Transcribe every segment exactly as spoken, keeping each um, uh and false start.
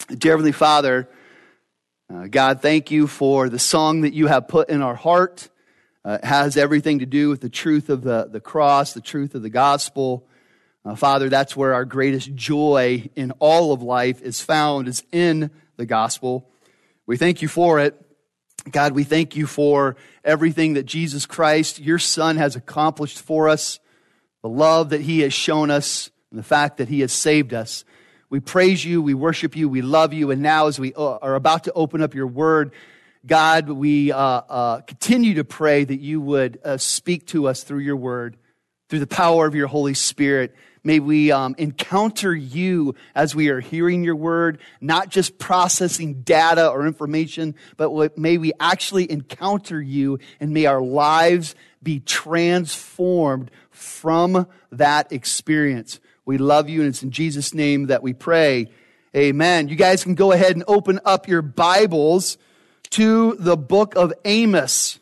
Dear Heavenly Father, uh, God, thank you for the song that you have put in our heart. Uh, it has everything to do with the truth of the, the cross, the truth of the gospel. Uh, Father, that's where our greatest joy in all of life is found, is in the gospel. We thank you for it. God, we thank you for everything that Jesus Christ, your Son, has accomplished for us, the love that he has shown us, and the fact that he has saved us. We praise you, we worship you, we love you, and now as we are about to open up your word, God, we uh, uh, continue to pray that you would uh, speak to us through your word, through the power of your Holy Spirit. May we um, encounter you as we are hearing your word, not just processing data or information, but may we actually encounter you, and may our lives be transformed from that experience. We love you, and it's in Jesus' name that we pray. Amen. You guys can go ahead and open up your Bibles to the book of Amos.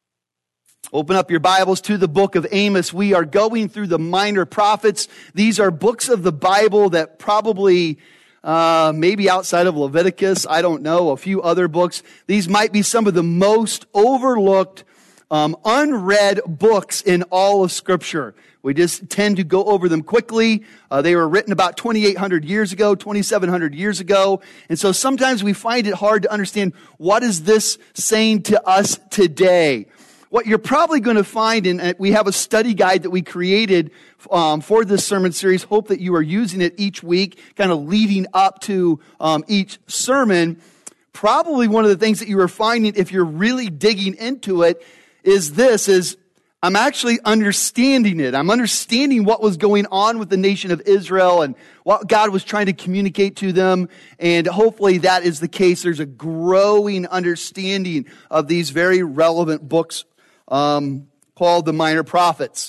Open up your Bibles to the book of Amos. We are going through the minor prophets. These are books of the Bible that probably, uh, maybe outside of Leviticus, I don't know, a few other books. These might be some of the most overlooked, um, unread books in all of Scripture. We just tend to go over them quickly. Uh, they were written about twenty-eight hundred years ago, twenty-seven hundred years ago. And so sometimes we find it hard to understand, what is this saying to us today? What you're probably going to find, and we have a study guide that we created um, for this sermon series. Hope that you are using it each week, kind of leading up to um, each sermon. Probably one of the things that you are finding, if you're really digging into it, is this, is I'm actually understanding it. I'm understanding what was going on with the nation of Israel and what God was trying to communicate to them. And hopefully that is the case. There's a growing understanding of these very relevant books um, called the Minor Prophets.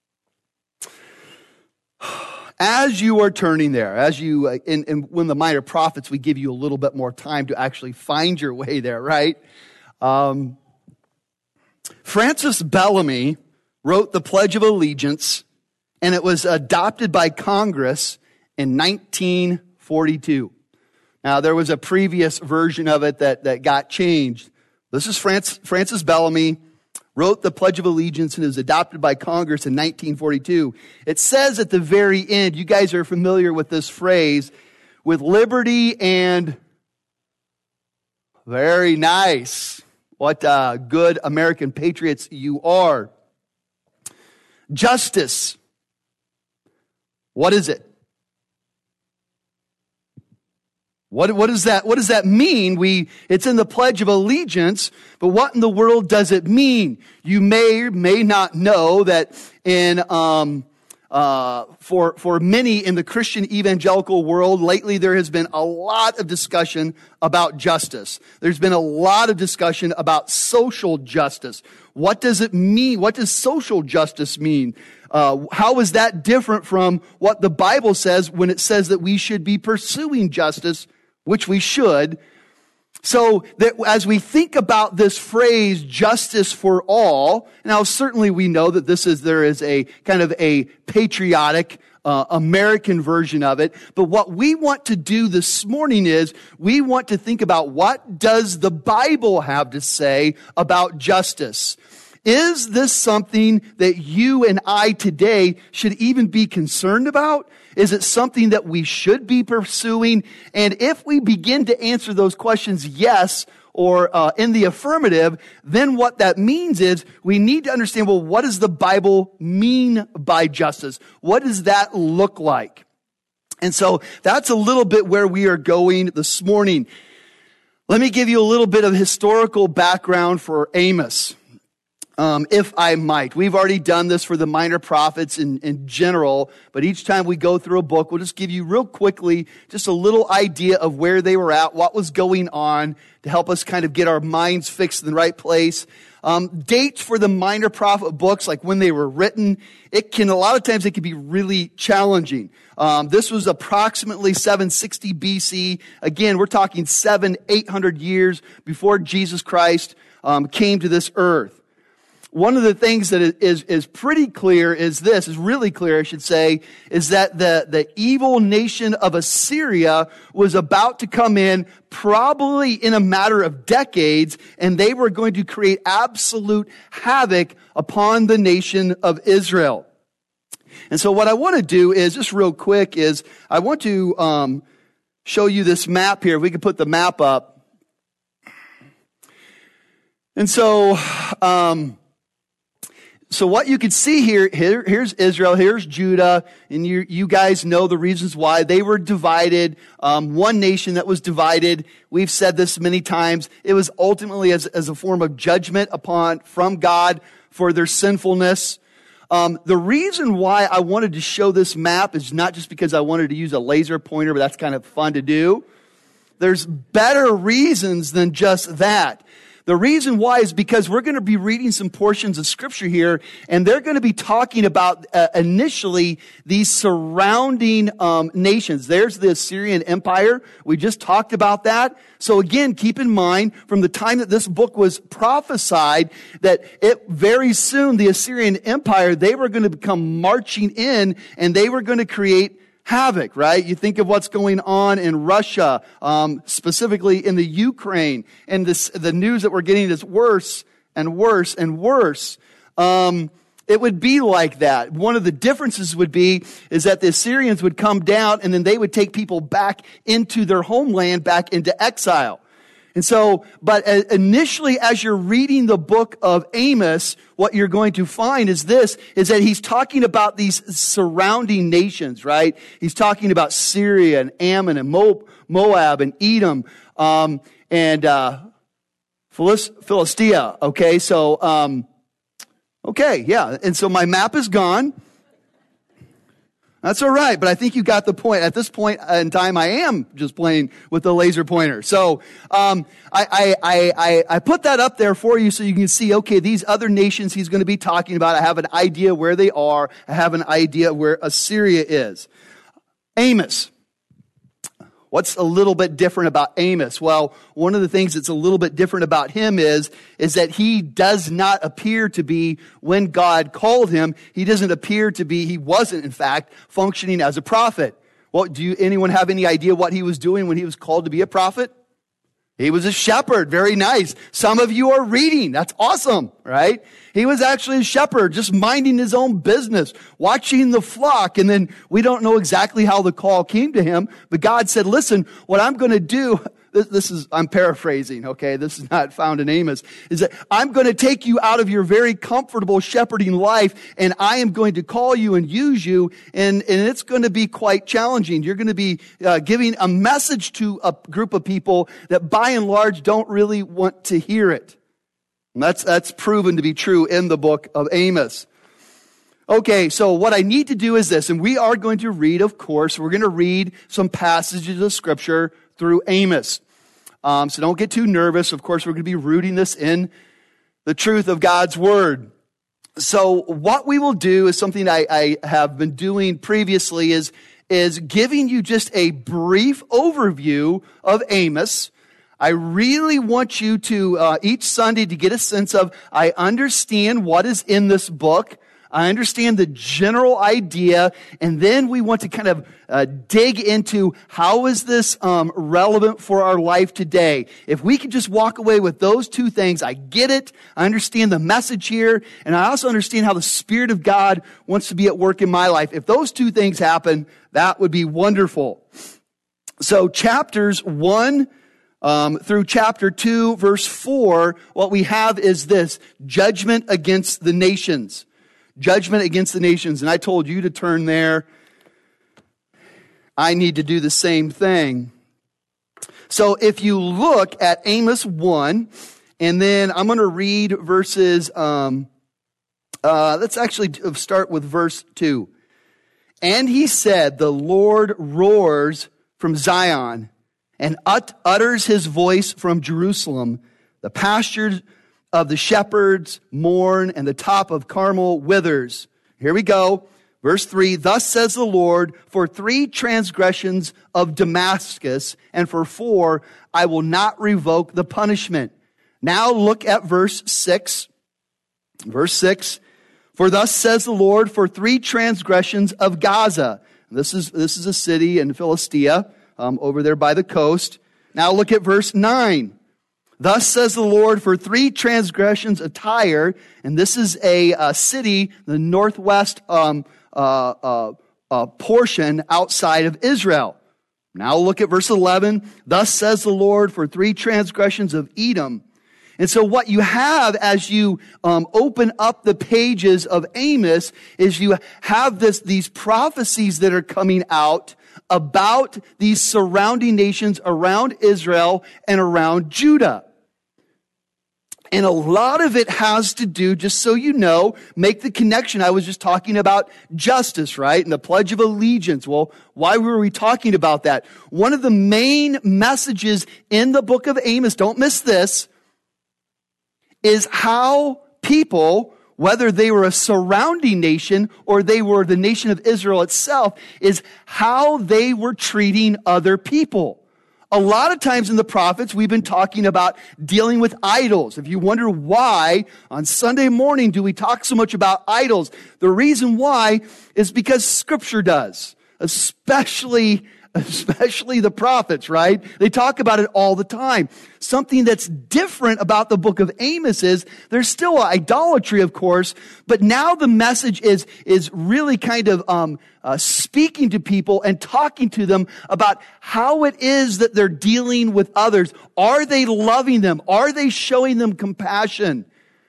As you are turning there, as you, in, in when the Minor Prophets, we give you a little bit more time to actually find your way there, right? Um, Francis Bellamy wrote the Pledge of Allegiance, and it was adopted by Congress in nineteen forty-two. Now, there was a previous version of it that, that got changed. This is Francis, Francis Bellamy, wrote the Pledge of Allegiance, and it was adopted by Congress in nineteen forty-two. It says at the very end, you guys are familiar with this phrase, with liberty and, very nice. What uh, good American patriots you are. Justice. What is it? What, what does that, what does that mean? We, it's in the Pledge of Allegiance, but what in the world does it mean? You may or may not know that in, um, Uh, for, for many in the Christian evangelical world, lately there has been a lot of discussion about justice. There's been a lot of discussion about social justice. What does it mean? What does social justice mean? Uh, how is that different from what the Bible says when it says that we should be pursuing justice, which we should? So that as we think about this phrase, justice for all, now certainly we know that this is, there is a kind of a patriotic uh, American version of it. But what we want to do this morning is we want to think about, what does the Bible have to say about justice? Is this something that you and I today should even be concerned about? Is it something that we should be pursuing? And if we begin to answer those questions yes, or uh, in the affirmative, then what that means is we need to understand, well, what does the Bible mean by justice? What does that look like? And so that's a little bit where we are going this morning. Let me give you a little bit of historical background for Amos. Um, if I might. We've already done this for the minor prophets in, in general, but each time we go through a book, we'll just give you real quickly just a little idea of where they were at, what was going on, to help us kind of get our minds fixed in the right place. Um, dates for the minor prophet books, like when they were written, it can, a lot of times it can be really challenging. Um, this was approximately seven sixty B C. Again, we're talking seven, eight hundred years before Jesus Christ um, came to this earth. one of the things that is, is pretty clear is this, is really clear, I should say, is that the, the evil nation of Assyria was about to come in probably in a matter of decades, and they were going to create absolute havoc upon the nation of Israel. And so what I want to do is, just real quick, is I want to um, show you this map here. If we could put the map up. And so... Um, So what you can see here, here, here's Israel, here's Judah, and you, you guys know the reasons why they were divided. Um, one nation that was divided. We've said this many times. It was ultimately as, as a form of judgment upon, from God for their sinfulness. Um, the reason why I wanted to show this map is not just because I wanted to use a laser pointer, but that's kind of fun to do. There's better reasons than just that. The reason why is because we're going to be reading some portions of Scripture here, and they're going to be talking about uh, initially these surrounding um, nations. There's the Assyrian Empire. We just talked about that. So again, keep in mind, from the time that this book was prophesied, that it very soon, the Assyrian Empire, they were going to become marching in, and they were going to create havoc, right? You think of what's going on in Russia, um, specifically in the Ukraine, and this, the news that we're getting is worse and worse and worse. Um, it would be like that. One of the differences would be is that the Assyrians would come down, and then they would take people back into their homeland, back into exile. And so, but initially, as you're reading the book of Amos, what you're going to find is this, is that he's talking about these surrounding nations, right? He's talking about Syria and Ammon and Moab and Edom, um, and, uh, Philistia. Okay. So, um, okay. Yeah. And so my map is gone. That's all right, but I think you got the point. At this point in time, I am just playing with the laser pointer. So um, I, I, I, I put that up there for you so you can see, okay, these other nations he's going to be talking about, I have an idea where they are. I have an idea where Assyria is. Amos. What's a little bit different about Amos? Well, one of the things that's a little bit different about him is, is that he does not appear to be, when God called him, he doesn't appear to be, he wasn't in fact, functioning as a prophet. Well, do you, anyone have any idea what he was doing when he was called to be a prophet? He was a shepherd. Very nice. Some of you are reading. That's awesome, right? He was actually a shepherd, just minding his own business, watching the flock. And then we don't know exactly how the call came to him, but God said, listen, what I'm going to do, this, this is, I'm paraphrasing, okay? This is not found in Amos, is that I'm going to take you out of your very comfortable shepherding life, and I am going to call you and use you, and, and it's going to be quite challenging. You're going to be uh, giving a message to a group of people that by and large don't really want to hear it. And that's, that's proven to be true in the book of Amos. Okay, so what I need to do is this, and we are going to read, of course, we're going to read some passages of Scripture through Amos. Um, so don't get too nervous. Of course, we're going to be rooting this in the truth of God's Word. So what we will do is something I, I have been doing previously is, is giving you just a brief overview of Amos. I really want you to, uh, each Sunday to get a sense of, I understand what is in this book. I understand the general idea, and then we want to kind of uh, dig into how is this um, relevant for our life today. If we could just walk away with those two things, I get it, I understand the message here, and I also understand how the Spirit of God wants to be at work in my life. If those two things happen, that would be wonderful. So chapters one um, through chapter two, verse four, what we have is this: judgment against the nations. Judgment against the nations. And I told you to turn there. I need to do the same thing. So if you look at Amos one, and then I'm going to read verses, um, uh, let's actually start with verse two. And he said, the Lord roars from Zion and ut- utters his voice from Jerusalem. The pastures of the shepherds mourn, and the top of Carmel withers. Here we go. Verse three, thus says the Lord, for three transgressions of Damascus, and for four, I will not revoke the punishment. Now look at verse six. Verse six, for thus says the Lord, for three transgressions of Gaza. This is, this is a city in Philistia, um, over there by the coast. Now look at verse nine. Thus says the Lord, for three transgressions of Tyre, and this is a, a city, the northwest um, uh, uh, uh, portion outside of Israel. Now look at verse eleven. Thus says the Lord, for three transgressions of Edom. And so what you have as you um, open up the pages of Amos is you have this these prophecies that are coming out about these surrounding nations around Israel and around Judah. And a lot of it has to do, just so you know, make the connection. I was just talking about justice, right? And the Pledge of Allegiance. Well, why were we talking about that? One of the main messages in the book of Amos, don't miss this, is how people, whether they were a surrounding nation or they were the nation of Israel itself, is how they were treating other people. A lot of times in the prophets, we've been talking about dealing with idols. If you wonder why, on Sunday morning do we talk so much about idols, the reason why is because Scripture does, especially Especially the prophets, right? They talk about it all the time. Something that's different about the book of Amos is there's still idolatry, of course, but now the message is, is really kind of um, uh, speaking to people and talking to them about how it is that they're dealing with others. Are they loving them? Are they showing them compassion?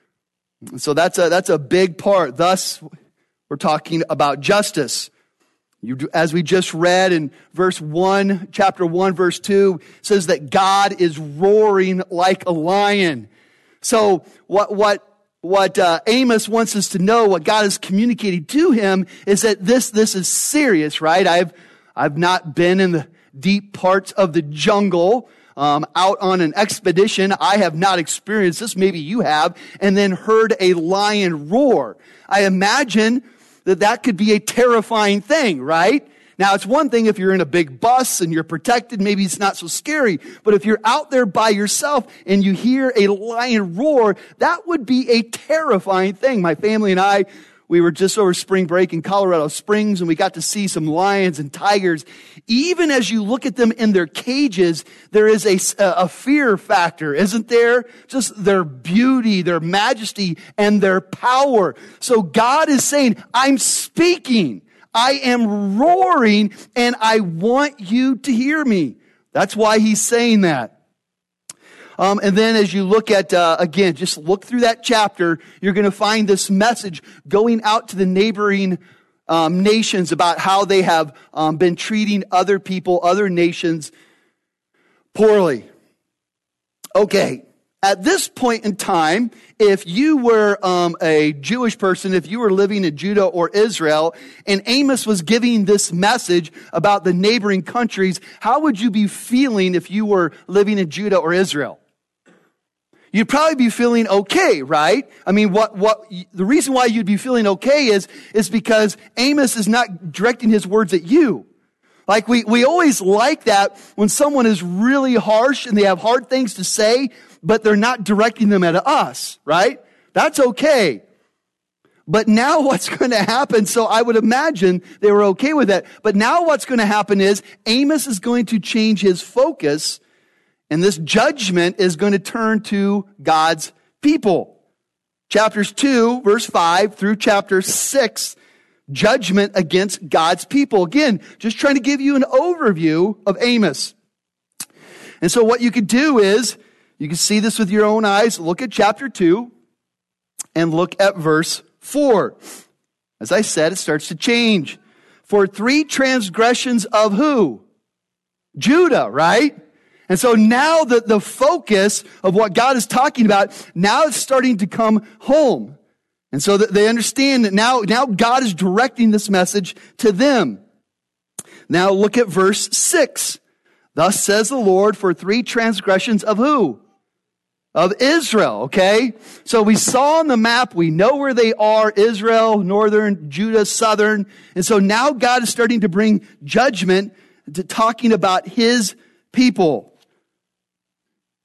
So that's a, that's a big part. Thus, we're talking about justice. You, as we just read in verse one, chapter one, verse two, says that God is roaring like a lion. So what, what, what uh, Amos wants us to know, what God is communicating to him, is that this, this is serious, right? I've, I've not been in the deep parts of the jungle, um, out on an expedition. I have not experienced this. Maybe you have, and then heard a lion roar. I imagine that that could be a terrifying thing, right? Now, it's one thing if you're in a big bus and you're protected, maybe it's not so scary. But if you're out there by yourself and you hear a lion roar, that would be a terrifying thing. My family and I, we were just over spring break in Colorado Springs, and we got to see some lions and tigers. Even as you look at them in their cages, there is a, a fear factor, isn't there? Just their beauty, their majesty, and their power. So God is saying, I'm speaking, I am roaring, and I want you to hear me. That's why he's saying that. Um, and then as you look at, uh, again, just look through that chapter, you're going to find this message going out to the neighboring um, nations about how they have um, been treating other people, other nations poorly. Okay, at this point in time, if you were um, a Jewish person, if you were living in Judah or Israel, and Amos was giving this message about the neighboring countries, how would you be feeling if you were living in Judah or Israel? You'd probably be feeling okay, right? I mean, what, what, the reason why you'd be feeling okay is, is because Amos is not directing his words at you. Like we, we always like that when someone is really harsh and they have hard things to say, but they're not directing them at us, right? That's okay. But now what's going to happen, so I would imagine they were okay with that. But now what's going to happen is Amos is going to change his focus, and this judgment is going to turn to God's people. Chapters two, verse five through chapter six, judgment against God's people. Again, just trying to give you an overview of Amos. And so what you could do is, you can see this with your own eyes. Look at chapter two and look at verse four. As I said, it starts to change. For three transgressions of who? Judah, right? And so now the, the focus of what God is talking about, now it's starting to come home. And so that they understand that now, now God is directing this message to them. Now look at verse six. Thus says the Lord, for three transgressions of who? Of Israel, okay? So we saw on the map, we know where they are, Israel, northern, Judah, southern. And so now God is starting to bring judgment to talking about his people.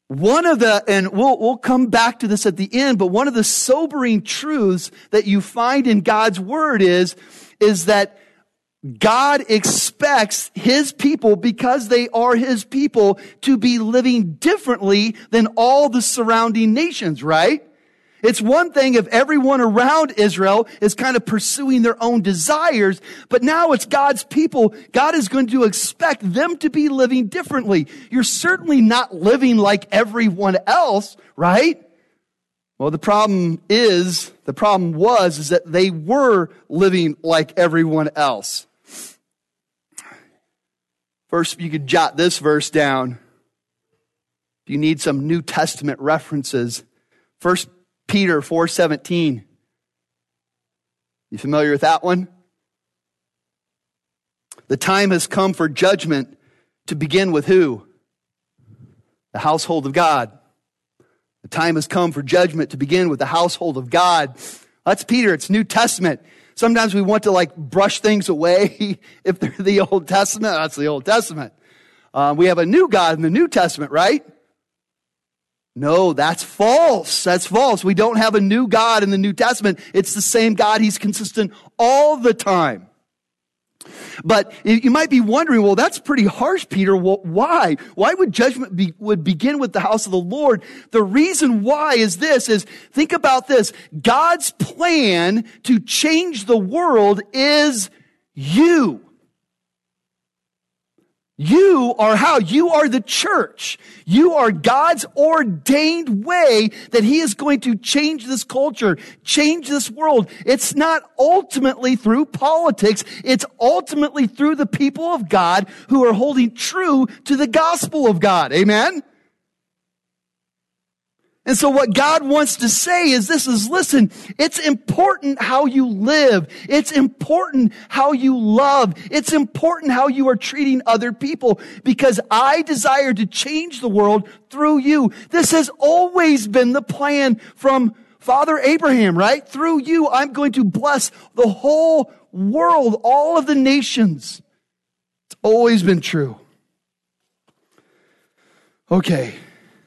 One of the, and we'll, we'll come back to this at the end, but one of the sobering truths that you find in God's word is, is that God expects his people, because they are his people, to be living differently than all the surrounding nations, right? It's one thing if everyone around Israel is kind of pursuing their own desires, but now it's God's people. God is going to expect them to be living differently. You're certainly not living like everyone else, right? Well, the problem is, the problem was, is that they were living like everyone else. First, you could jot this verse down. If you need some New Testament references, First Peter four seventeen. You familiar with that one? The time has come for judgment to begin with who? The household of God. The time has come for judgment to begin with the household of God. That's Peter. It's New Testament. Sometimes we want to like brush things away if they're the Old Testament. That's the Old Testament. Uh, we have a new God in the New Testament, right? No, that's false. That's false. We don't have a new God in the New Testament. It's the same God. He's consistent all the time. But you might be wondering, well, that's pretty harsh, Peter. Well, why? Why would judgment be, would begin with the house of the Lord? The reason why is this, is think about this. God's plan to change the world is you. You are how? You are the church. You are God's ordained way that he is going to change this culture, change this world. It's not ultimately through politics. It's ultimately through the people of God who are holding true to the gospel of God. Amen? And so what God wants to say is this is, listen, it's important how you live. It's important how you love. It's important how you are treating other people, because I desire to change the world through you. This has always been the plan from Father Abraham, right? Through you, I'm going to bless the whole world, all of the nations. It's always been true. Okay.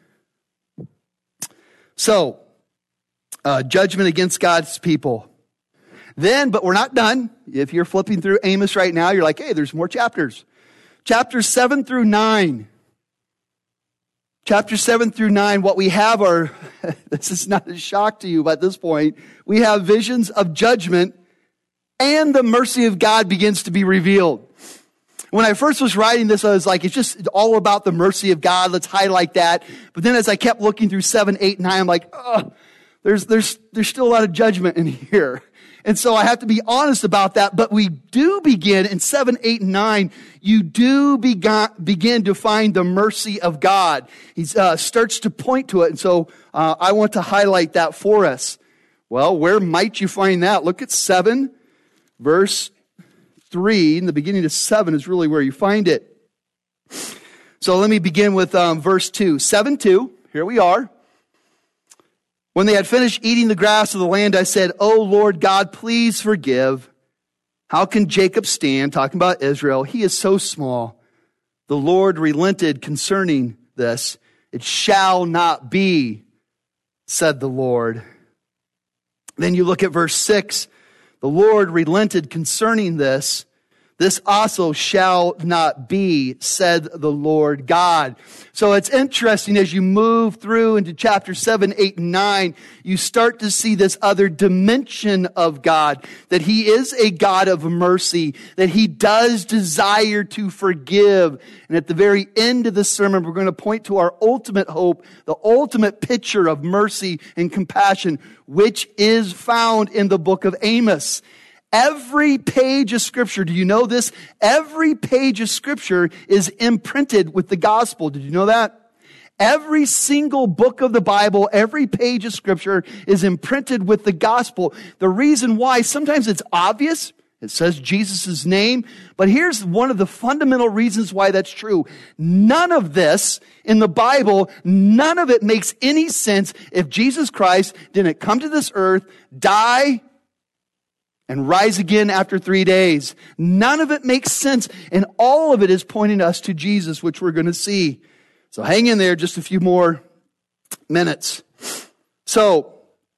So, uh, judgment against God's people. Then, but we're not done. If you're flipping through Amos right now, you're like, hey, there's more chapters. Chapters seven through nine. Chapters seven through nine, what we have are, this is not a shock to you at this point, we have visions of judgment, and the mercy of God begins to be revealed. When I first was writing this, I was like, it's just all about the mercy of God. Let's highlight that. But then as I kept looking through seven, eight, nine, I'm like, oh, there's, there's, there's still a lot of judgment in here. And so I have to be honest about that. But we do begin in seven, eight, and nine. You do begin, begin to find the mercy of God. He uh, starts to point to it. And so uh, I want to highlight that for us. Well, where might you find that? Look at seven, verse three, in the beginning of seven is really where you find it. So let me begin with um, verse two. seven two, here we are. When they had finished eating the grass of the land, I said, "O Lord God, please forgive. How can Jacob stand?" Talking about Israel. He is so small. The Lord relented concerning this. "It shall not be," said the Lord. Then you look at verse six. The Lord relented concerning this. "This also shall not be, said the Lord God." So it's interesting as you move through into chapter seven, eight, and nine, you start to see this other dimension of God, that he is a God of mercy, that he does desire to forgive. And at the very end of the sermon, we're going to point to our ultimate hope, the ultimate picture of mercy and compassion, which is found in the book of Amos. Every page of Scripture, do you know this? Every page of Scripture is imprinted with the gospel. Did you know that? Every single book of the Bible, every page of Scripture is imprinted with the gospel. The reason why, sometimes it's obvious. It says Jesus' name. But here's one of the fundamental reasons why that's true. None of this in the Bible, none of it makes any sense if Jesus Christ didn't come to this earth, die, and rise again after three days. None of it makes sense, and all of it is pointing us to Jesus, which we're going to see. So hang in there, just a few more minutes. So,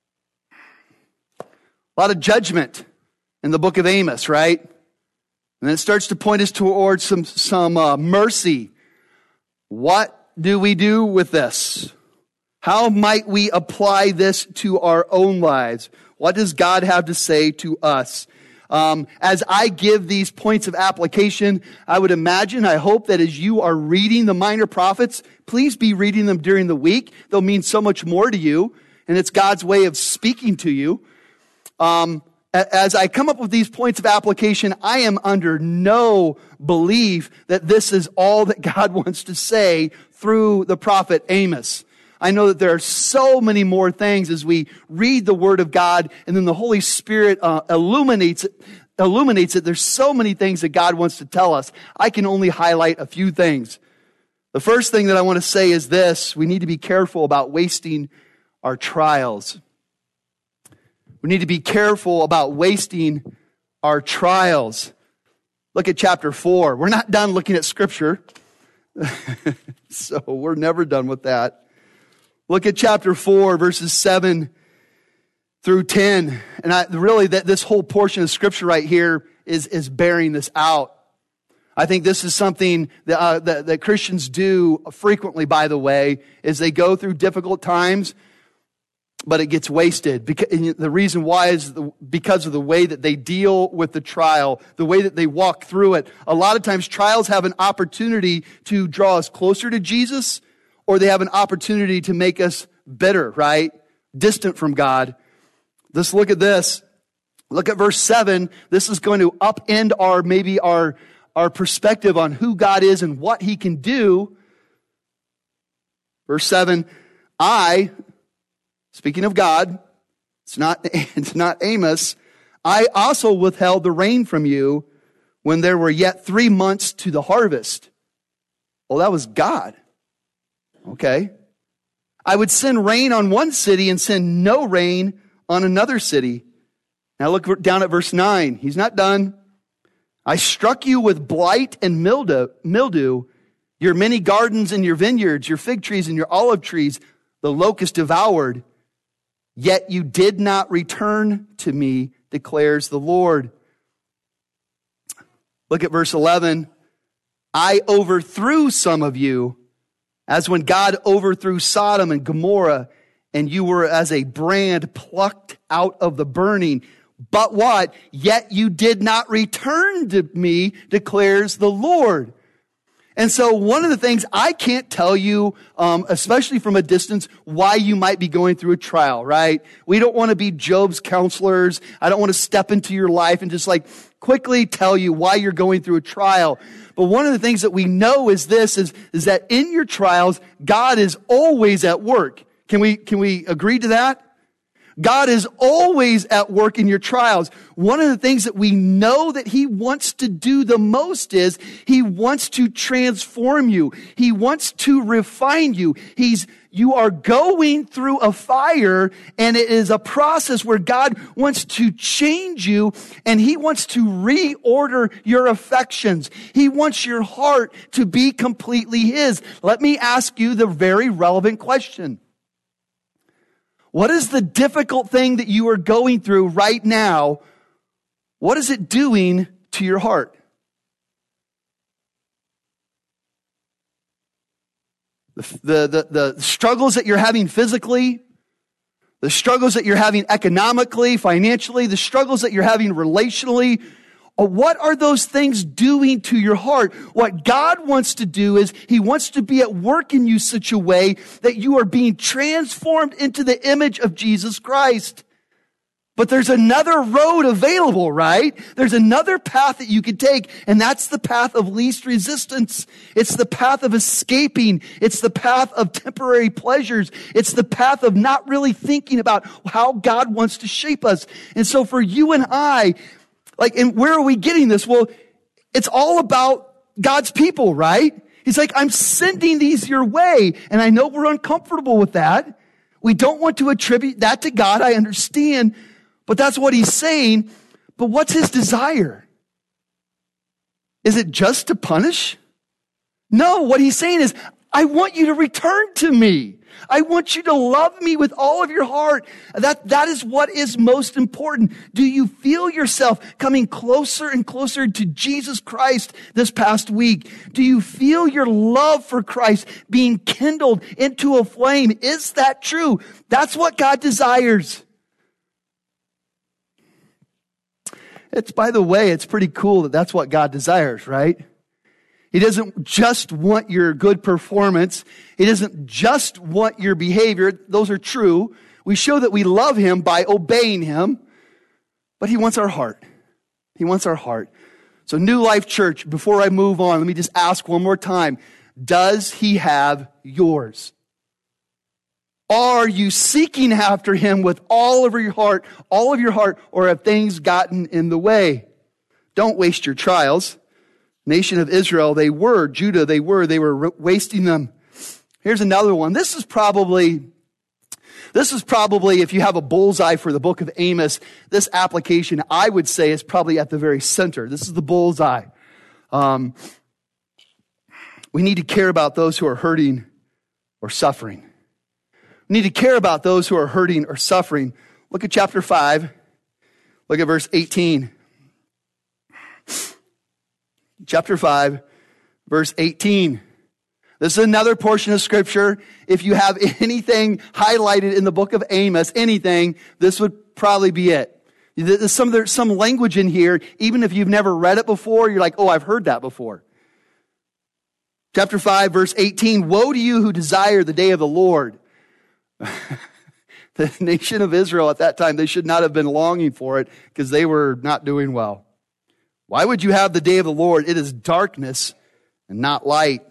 a lot of judgment in the book of Amos, right? And then it starts to point us towards some, some uh, mercy. What do we do with this? How might we apply this to our own lives? What does God have to say to us? Um, as I give these points of application, I would imagine, I hope that as you are reading the minor prophets, please be reading them during the week. They'll mean so much more to you, and it's God's way of speaking to you. Um, as I come up with these points of application, I am under no belief that this is all that God wants to say through the prophet Amos. I know that there are so many more things as we read the Word of God, and then the Holy Spirit uh, illuminates it, illuminates it. There's so many things that God wants to tell us. I can only highlight a few things. The first thing that I want to say is this: we need to be careful about wasting our trials. We need to be careful about wasting our trials. Look at chapter four. We're not done looking at Scripture, so we're never done with that. Look at chapter four, verses seven through ten. And I, really, that this whole portion of Scripture right here is, is bearing this out. I think this is something that, uh, that, that Christians do frequently, by the way, is they go through difficult times, but it gets wasted. Because, and the reason why is the, because of the way that they deal with the trial, the way that they walk through it. A lot of times trials have an opportunity to draw us closer to Jesus, or they have an opportunity to make us bitter, right? Distant from God. Let's look at this. Look at verse seven. This is going to upend our, maybe our, our perspective on who God is and what He can do. Verse seven, I, speaking of God, it's not, it's not Amos, I also withheld the rain from you when there were yet three months to the harvest. Well, that was God. Okay. I would send rain on one city and send no rain on another city. Now look down at verse nine. He's not done. I struck you with blight and mildew, mildew, your many gardens and your vineyards, your fig trees and your olive trees, the locust devoured. Yet you did not return to me, declares the Lord. Look at verse eleven. I overthrew some of you, as when God overthrew Sodom and Gomorrah, and you were as a brand plucked out of the burning. But what? Yet you did not return to me, declares the Lord. And so one of the things, I can't tell you, um, especially from a distance, why you might be going through a trial, right? We don't want to be Job's counselors. I don't want to step into your life and just like quickly tell you why you're going through a trial. But one of the things that we know is this, is, is that in your trials, God is always at work. Can we, can we agree to that? God is always at work in your trials. One of the things that we know that He wants to do the most is He wants to transform you. He wants to refine you. He's, you are going through a fire, and it is a process where God wants to change you, and He wants to reorder your affections. He wants your heart to be completely His. Let me ask you the very relevant question. What is the difficult thing that you are going through right now? What is it doing to your heart? The, the, the, the struggles that you're having physically, the struggles that you're having economically, financially, the struggles that you're having relationally, what are those things doing to your heart? What God wants to do is He wants to be at work in you such a way that you are being transformed into the image of Jesus Christ. But there's another road available, right? There's another path that you could take, and that's the path of least resistance. It's the path of escaping. It's the path of temporary pleasures. It's the path of not really thinking about how God wants to shape us. And so for you and I, like, and where are we getting this? Well, it's all about God's people, right? He's like, I'm sending these your way. And I know we're uncomfortable with that. We don't want to attribute that to God. I understand. But that's what He's saying. But what's His desire? Is it just to punish? No, what He's saying is, I want you to return to me. I want you to love me with all of your heart. That, that is what is most important. Do you feel yourself coming closer and closer to Jesus Christ this past week? Do you feel your love for Christ being kindled into a flame? Is that true? That's what God desires. It's, by the way, it's pretty cool that that's what God desires, right? He doesn't just want your good performance. He doesn't just want your behavior. Those are true. We show that we love him by obeying him, but he wants our heart. He wants our heart. So New Life Church, before I move on, let me just ask one more time. Does he have yours? Are you seeking after him with all of your heart, all of your heart, or have things gotten in the way? Don't waste your trials. Nation of Israel, they were. Judah, they were. They were wasting them. Here's another one. This is probably, this is probably, if you have a bullseye for the book of Amos, this application, I would say, is probably at the very center. This is the bullseye. Um, we need to care about those who are hurting or suffering. We need to care about those who are hurting or suffering. Look at chapter five. Look at verse eighteen. Chapter five, verse eighteen. This is another portion of scripture. If you have anything highlighted in the book of Amos, anything, this would probably be it. There's some, there's some language in here, even if you've never read it before, you're like, oh, I've heard that before. Chapter five, verse eighteen. Woe to you who desire the day of the Lord. The nation of Israel at that time, they should not have been longing for it because they were not doing well. Why would you have the day of the Lord? It is darkness and not light.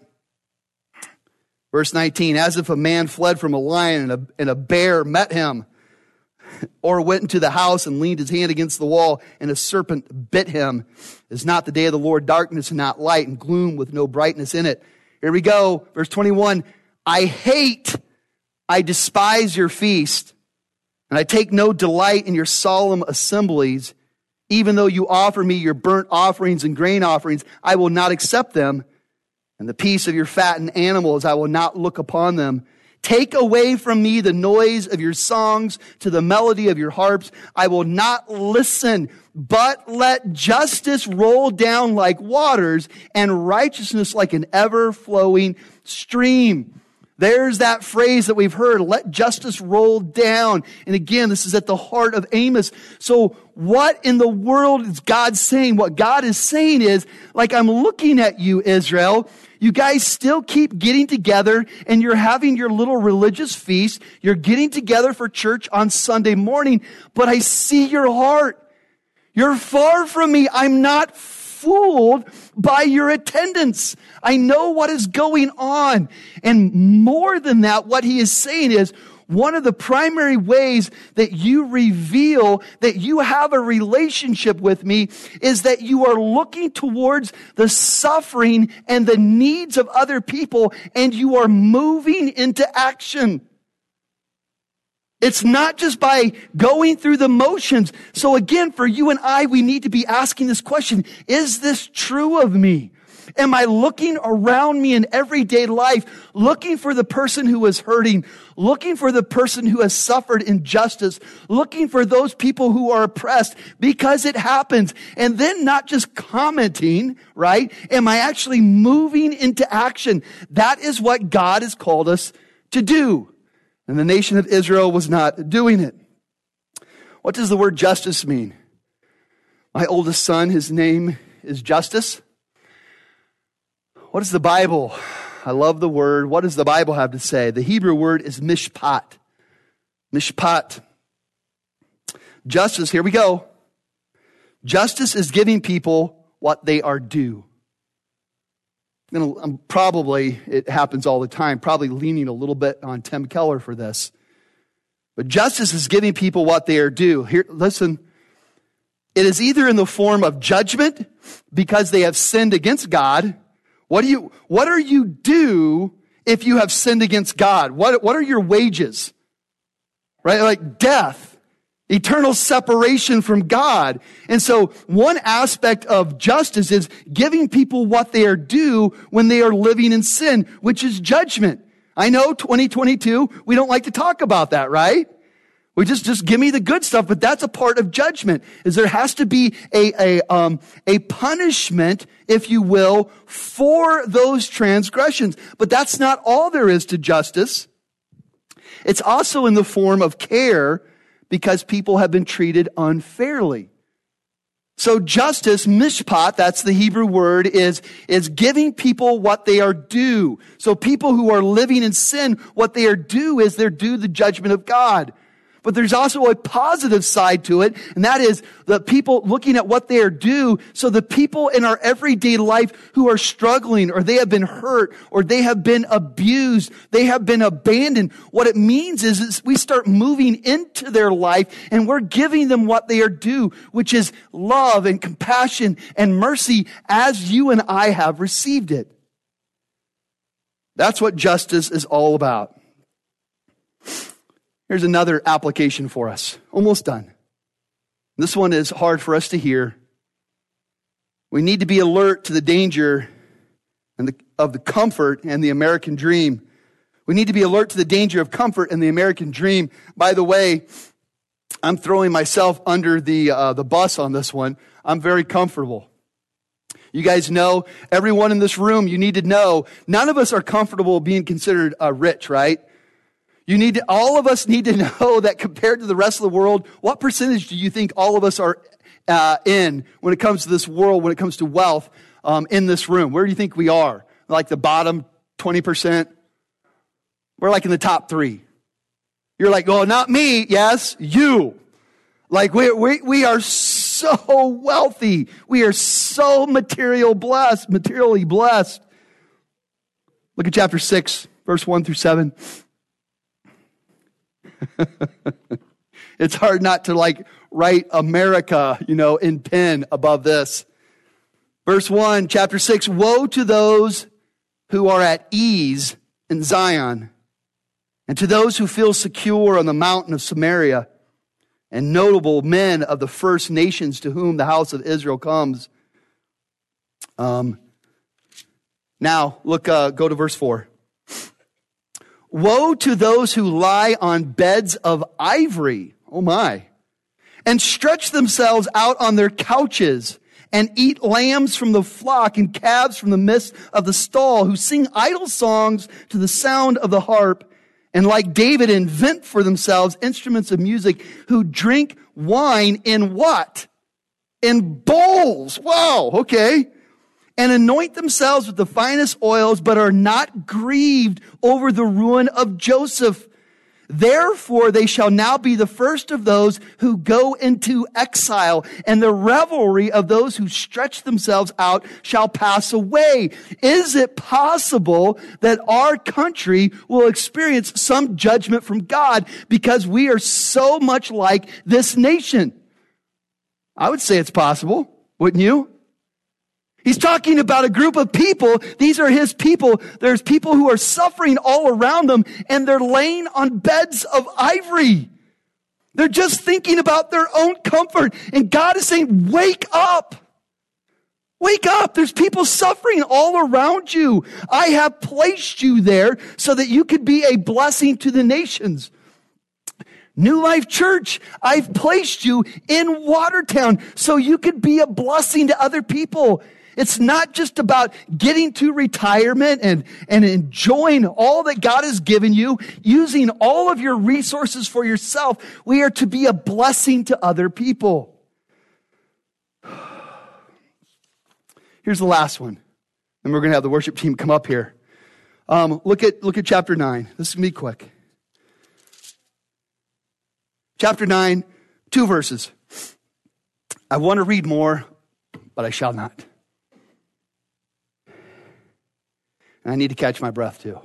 Verse nineteen, as if a man fled from a lion and a, and a bear met him, or went into the house and leaned his hand against the wall and a serpent bit him. Is not the day of the Lord darkness and not light and gloom with no brightness in it? Here we go. Verse twenty-one, I hate, I despise your feast, and I take no delight in your solemn assemblies. Even though you offer me your burnt offerings and grain offerings, I will not accept them. And the peace of your fattened animals, I will not look upon them. Take away from me the noise of your songs to the melody of your harps. I will not listen, but let justice roll down like waters and righteousness like an ever-flowing stream. There's that phrase that we've heard, let justice roll down. And again, this is at the heart of Amos. So what in the world is God saying? What God is saying is, like, I'm looking at you, Israel. You guys still keep getting together and you're having your little religious feast. You're getting together for church on Sunday morning, but I see your heart. You're far from me. I'm not fooled by your attendance. I know what is going on. And more than that, what he is saying is, one of the primary ways that you reveal that you have a relationship with me is that you are looking towards the suffering and the needs of other people, and you are moving into action. It's not just by going through the motions. So again, for you and I, we need to be asking this question, is this true of me? Am I looking around me in everyday life, looking for the person who is hurting, looking for the person who has suffered injustice, looking for those people who are oppressed because it happens, and then not just commenting, right? Am I actually moving into action? That is what God has called us to do. And the nation of Israel was not doing it. What does the word justice mean? My oldest son, his name is Justice. What is the Bible? I love the word. What does the Bible have to say? The Hebrew word is mishpat. Mishpat. Justice, here we go. Justice is giving people what they are due. I'm gonna, I'm probably, it happens all the time, probably leaning a little bit on Tim Keller for this. But justice is giving people what they are due. Here, listen. It is either in the form of judgment because they have sinned against God. What do you, what are you due if you have sinned against God? What, what are your wages? Right? Like death. eternal separation from God. And so one aspect of justice is giving people what they are due when they are living in sin, which is judgment. I know twenty twenty-two, we don't like to talk about that, right? We just, just give me the good stuff, but that's a part of judgment, is there has to be a, a, um, a punishment, if you will, for those transgressions. But that's not all there is to justice. It's also in the form of care because people have been treated unfairly. So justice, mishpat, that's the Hebrew word, is, is giving people what they are due. So people who are living in sin, what they are due is they're due the judgment of God. But there's also a positive side to it, and that is the people looking at what they are due. So the people in our everyday life who are struggling, or they have been hurt, or they have been abused, they have been abandoned. What it means is, is we start moving into their life, and we're giving them what they are due, which is love and compassion and mercy as you and I have received it. That's what justice is all about. Here's another application for us. Almost done. This one is hard for us to hear. We need to be alert to the danger and the, of the comfort and the American dream. We need to be alert to the danger of comfort and the American dream. By the way, I'm throwing myself under the uh, the bus on this one. I'm very comfortable. You guys know, everyone in this room, you need to know, none of us are comfortable being considered uh, rich, right? You need to, all of us need to know that compared to the rest of the world, what percentage do you think all of us are uh, in when it comes to this world, when it comes to wealth um, in this room? Where do you think we are? Like the bottom twenty percent? We're like in the top three. You're like, oh, not me. Yes, you. Like we we we are so wealthy. We are so material blessed, materially blessed. Look at chapter six, verse one through seven. It's hard not to like write America, you know, in pen above this. Verse one, chapter six, woe to those who are at ease in Zion, and to those who feel secure on the mountain of Samaria, and notable men of the first nations to whom the house of Israel comes. Um, now, look, uh, go to verse four. Woe to those who lie on beds of ivory, oh my, and stretch themselves out on their couches and eat lambs from the flock and calves from the midst of the stall, who sing idle songs to the sound of the harp, and like David invent for themselves instruments of music, who drink wine in what? In bowls. Wow, okay. And anoint themselves with the finest oils, but are not grieved over the ruin of Joseph. Therefore, they shall now be the first of those who go into exile, and the revelry of those who stretch themselves out shall pass away. Is it possible that our country will experience some judgment from God because we are so much like this nation? I would say it's possible, wouldn't you? He's talking about a group of people. These are his people. There's people who are suffering all around them, and they're laying on beds of ivory. They're just thinking about their own comfort. And God is saying, wake up. Wake up. There's people suffering all around you. I have placed you there so that you could be a blessing to the nations. New Life Church, I've placed you in Watertown so you could be a blessing to other people. It's not just about getting to retirement and, and enjoying all that God has given you, using all of your resources for yourself. We are to be a blessing to other people. Here's the last one. And we're going to have the worship team come up here. Um, look at, look at chapter nine. This is going to be quick. Chapter nine, two verses. I want to read more, but I shall not. And I need to catch my breath too.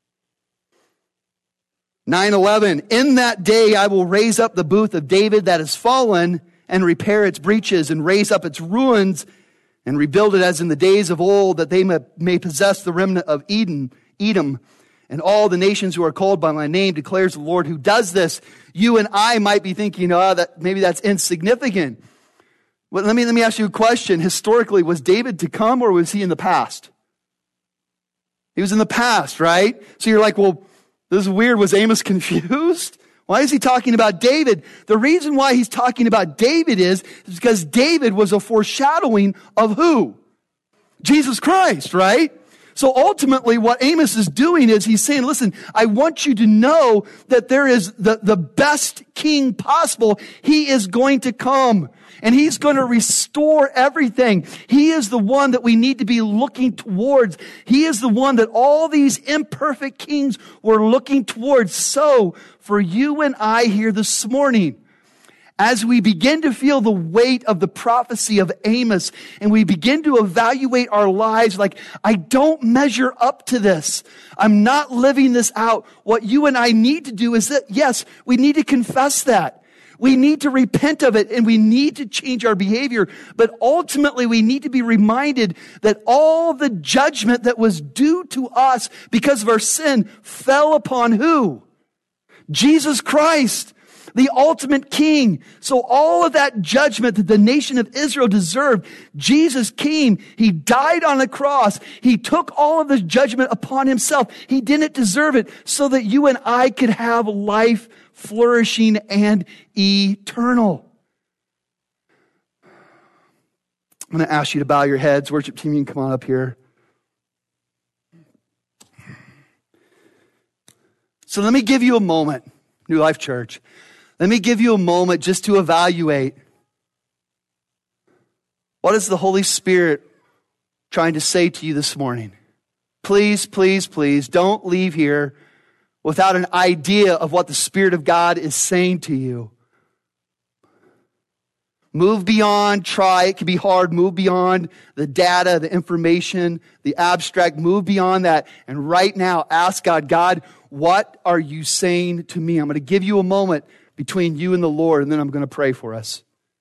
nine eleven, in that day I will raise up the booth of David that has fallen and repair its breaches and raise up its ruins and rebuild it as in the days of old, that they may, may possess the remnant of Eden, Edom, and all the nations who are called by my name, declares the Lord who does this. You and I might be thinking, oh, that maybe that's insignificant. But let me, let me ask you a question. Historically, was David to come or was he in the past? He was in the past, right? So you're like, well, this is weird. Was Amos confused? Why is he talking about David? The reason why he's talking about David is, is because David was a foreshadowing of who? Jesus Christ, right? So ultimately what Amos is doing is he's saying, listen, I want you to know that there is the, the best king possible. He is going to come and he's going to restore everything. He is the one that we need to be looking towards. He is the one that all these imperfect kings were looking towards. So for you and I here this morning, as we begin to feel the weight of the prophecy of Amos and we begin to evaluate our lives like, I don't measure up to this. I'm not living this out. What you and I need to do is that, yes, we need to confess that. We need to repent of it and we need to change our behavior. But ultimately, we need to be reminded that all the judgment that was due to us because of our sin fell upon who? Jesus Christ. The ultimate king. So all of that judgment that the nation of Israel deserved, Jesus came. He died on the cross. He took all of the judgment upon himself. He didn't deserve it so that you and I could have life flourishing and eternal. I'm going to ask you to bow your heads. Worship team, you can come on up here. So let me give you a moment, New Life Church. Let me give you a moment just to evaluate. What is the Holy Spirit trying to say to you this morning? Please, please, please don't leave here without an idea of what the Spirit of God is saying to you. Move beyond, try, it can be hard, move beyond the data, the information, the abstract, move beyond that. And right now, ask God, God, what are you saying to me? I'm going to give you a moment between you and the Lord, and then I'm going to pray for us.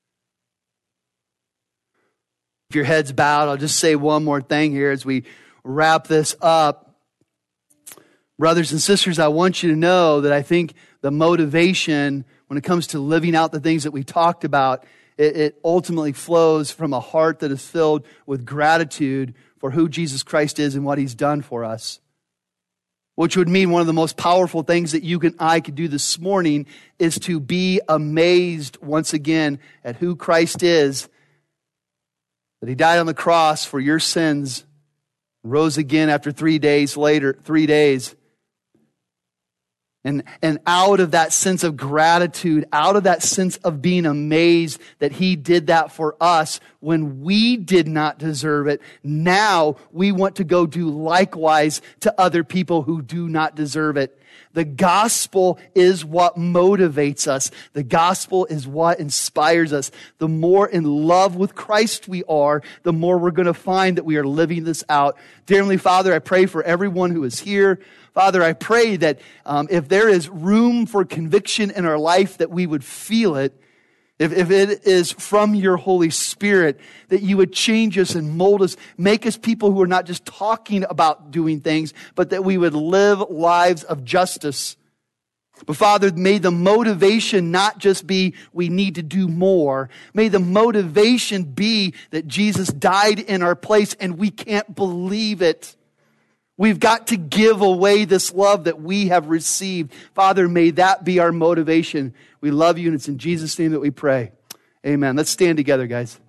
If your head's bowed, I'll just say one more thing here as we wrap this up. Brothers and sisters, I want you to know that I think the motivation when it comes to living out the things that we talked about, it, it ultimately flows from a heart that is filled with gratitude for who Jesus Christ is and what he's done for us. Which would mean one of the most powerful things that you and I could do this morning is to be amazed once again at who Christ is. That he died on the cross for your sins, rose again after three days later, three days. And, and out of that sense of gratitude, out of that sense of being amazed that he did that for us when we did not deserve it, now we want to go do likewise to other people who do not deserve it. The gospel is what motivates us. The gospel is what inspires us. The more in love with Christ we are, the more we're going to find that we are living this out. Dear Heavenly Father, I pray for everyone who is here. Father, I pray that um, if there is room for conviction in our life, that we would feel it. If, if it is from your Holy Spirit, that you would change us and mold us, make us people who are not just talking about doing things, but that we would live lives of justice. But Father, may the motivation not just be we need to do more. May the motivation be that Jesus died in our place and we can't believe it. We've got to give away this love that we have received. Father, may that be our motivation. We love you, and it's in Jesus' name that we pray. Amen. Let's stand together, guys.